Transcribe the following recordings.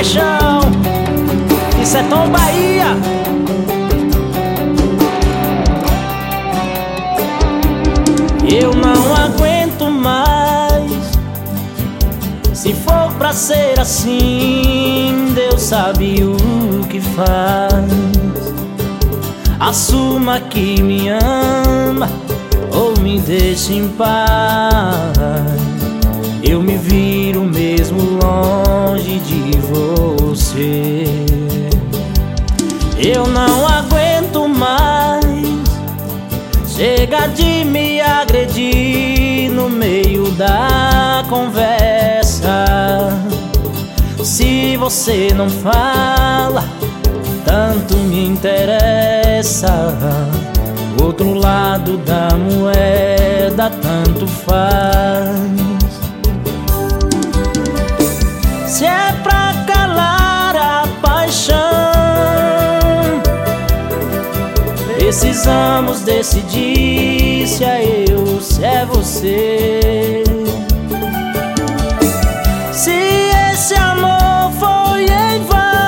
paixão. Isso é Tom Bahia. Eu não aguento mais. Se for pra ser assim, Deus sabe o que faz. Assuma que me ama ou me deixe em paz. Eu me viro mesmo longe de você. Eu não aguento mais. Chega de me agredir no meio da conversa. Se você não fala, tanto me interessa. Outro lado da moeda tanto faz. Se é pra calar a paixão, precisamos decidir se é eu ou se é você. Se esse amor foi em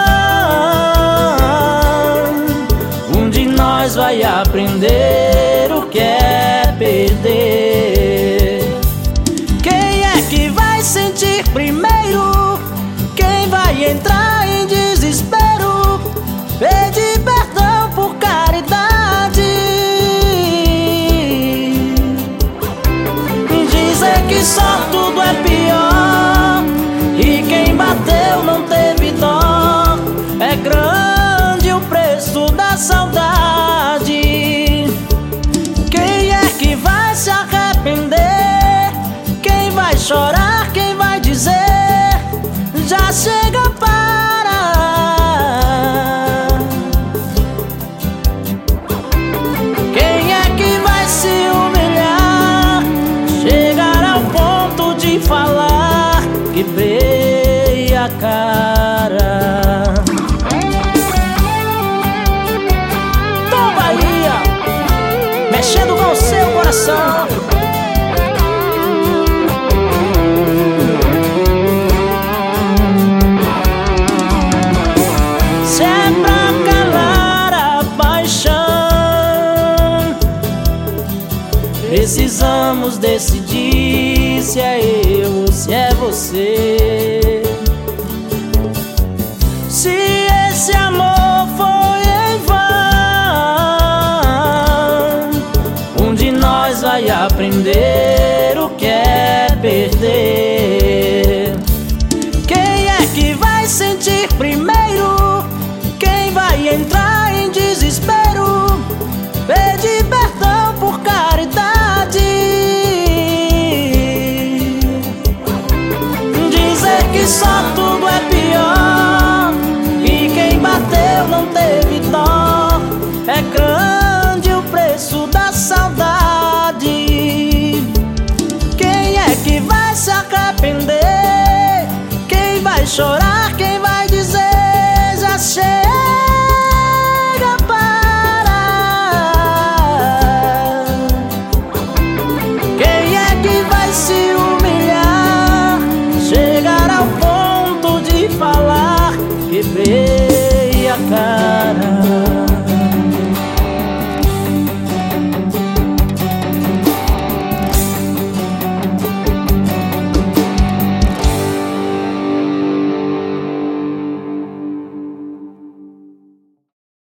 vão, um de nós vai aprender o que é perder. Quem é que vai sentir primeiro? Quem vai entrar em desespero? Pedir perdão por caridade. Dizer que só tudo é pior e quem bateu não teve dó. É grande o preço da saudade. Quem é que vai se arrepender? Quem vai chorar? Quem vai dizer já chega, para? Quem é que vai se humilhar? Chegar ao ponto de falar quebrei a cara. Tom Bahia, mexendo com o seu coração. Se é pra calar a paixão, precisamos decidir se é eu ou se é você. Se esse amor foi em vão, um de nós vai aprender o que é